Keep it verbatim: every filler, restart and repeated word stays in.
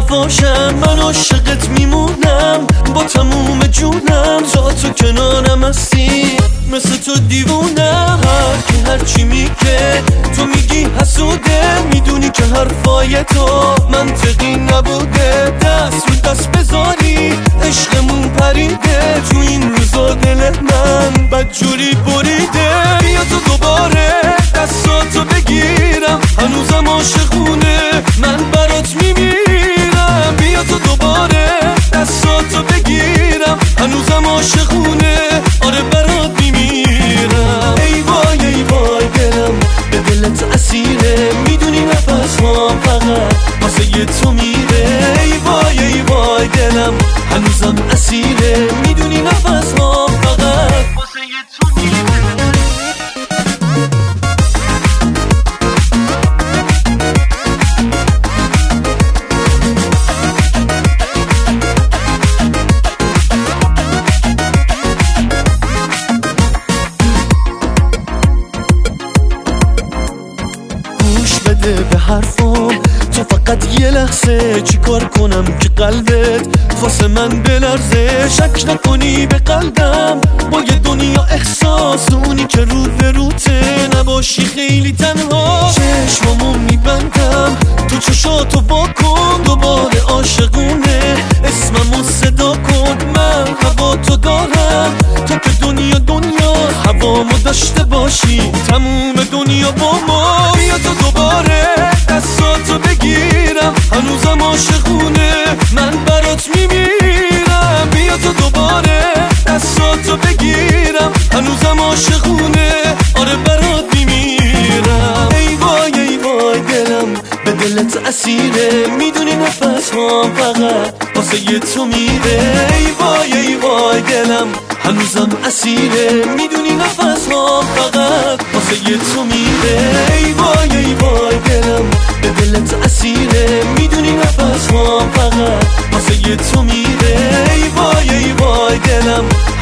وفاشم، من عاشقت میمونم با تموم جونم. تا تو کنارم هستی مثل تو دیوونم. هر که هرچی میگه تو میگی حسوده، میدونی که حرفای تو منطقی نبوده. دست رو دست بذاری عشقمون پریده، تو این روزا دل من بدجوری بریده. بیا تو دوباره دستاتو بگیرم، هنوزم عاشقونه من برات میمیرم. بیا تو دوباره دستاتو بگیرم، هنوزم عاشقونه آره برات میمیرم. ای وای ای وای دلم به دلت اسیره، میدونی نفس هام فقط واسه تو میره. ای وای ای وای دلم هنوزم اسیره، میدونی نفس هام فقط واسه تو میره. بده به حرفام تو فقط یه لحظه، چیکار کنم که قلبت واسه من بلرزه. شک نکنی به قلبم با یه دنیا احساس، اونی که رو به روته نباشی خیلی تنها. چشمامو میبندم تو چشاتو واکن، دوباره عاشقونه اسممو صدا کن. من هوا تو دارم تو که دنیا دنیا هوامو داشته باشی تموم دنیا با ما. بیا تو دوباره دستاتو بگیرم، هنوزم عاشقونه من برات میمیرم. بیا تو دوباره دستاتو بگیرم، هنوزم عاشقونه آره برات میمیرم. ای وای ای وای دلم به دلت اسیره، میدونی نفس هام فقط واسه تو میره. ای وای ای وای دلم هنوزم اسیره، میدونی نفس هام فقط واسه تو میره. ای وای ای وای دلم به دلت اسیره، میدونی نفس هام فقط واسه تو میره. ای وای ای وای دلم